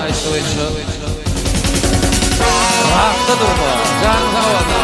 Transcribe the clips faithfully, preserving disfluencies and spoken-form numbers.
aytdygyça. Hakda durma, can havada.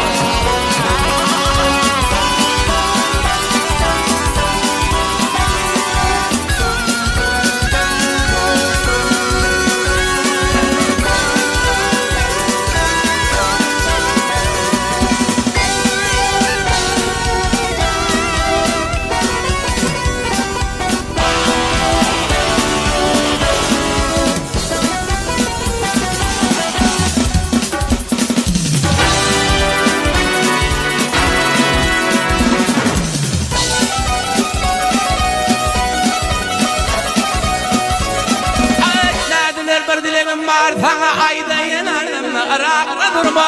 Bir dilemim var sana ayda yanarım arakla durma.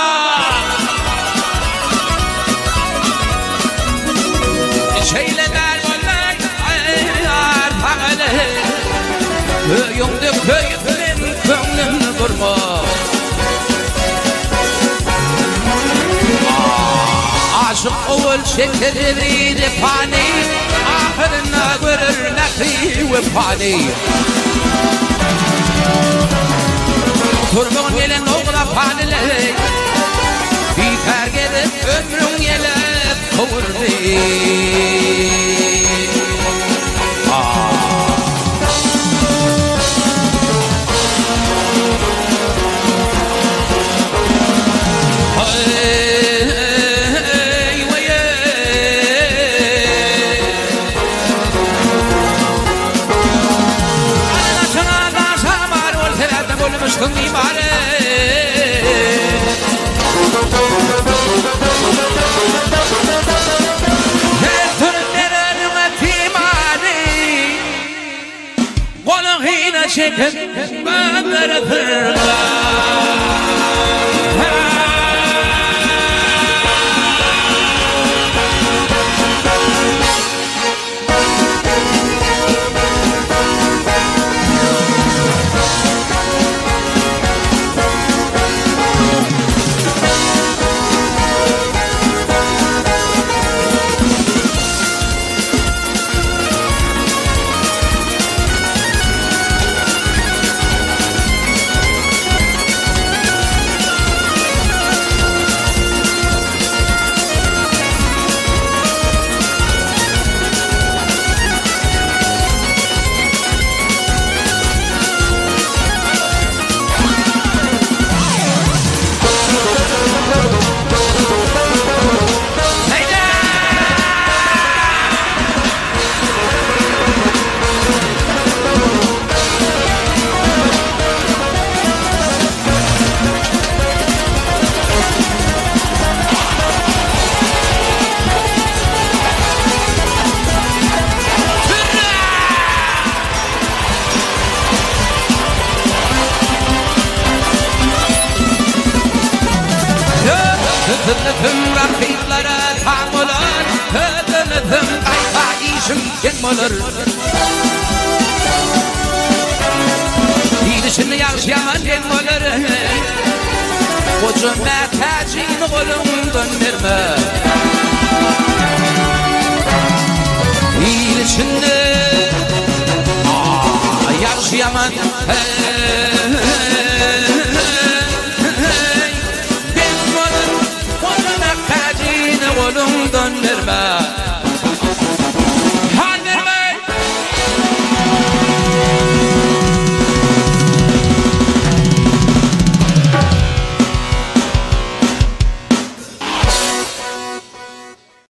Şeyler onlar ayar tağlı köyümde köyümden könlüm durma. Aşık oğul şekeri de pani ahırına görür nakri ve pani. Turban gelen oğla panile biter gedip ömrün gelip kavurdu. Müşkün imare her türlerin etimani kolun hine çekip böldürürler. Hıdınıdım rakiplere tam olur, hıdınıdım kayfa işim kim olur. Gidişini yaşayan kim olur, koca mertecin kolumdan verme. Gidişini yaşayan